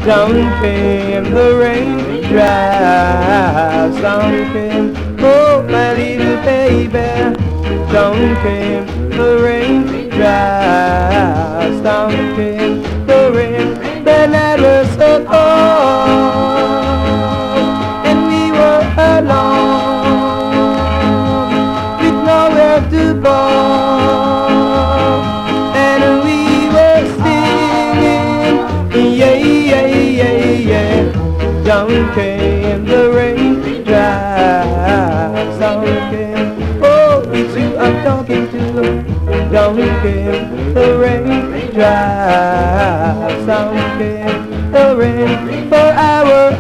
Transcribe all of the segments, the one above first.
Down came the raindrops, down came, oh my little baby. Down came the raindrops, down came the rain. The night was so cold, and we were alone, with nowhere to go. And we were singing, yeah, yeah, yeah, yeah. Down came the raindrops, down came, oh, it's you I'm talking to. Down came the raindrops, down came the rain. For I were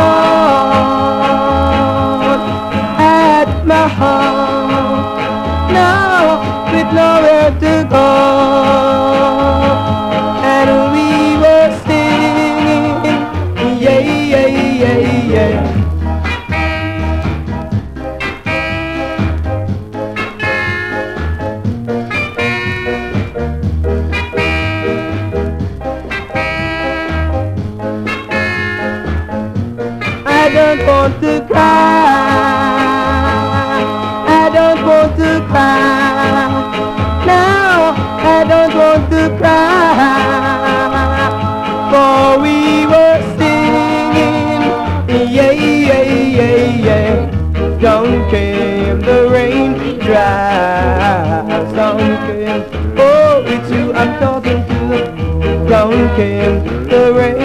alone at my home, now with nowhere to go. And we were singing, yeah, yeah, yeah, yeah. I don't want to cry, I don't want to cry. Now I don't want to cry, for we were singing, yeah, yeah, yeah, yeah. Down came the raindrops, down came, oh, it's you I'm talking to. Down came the rain.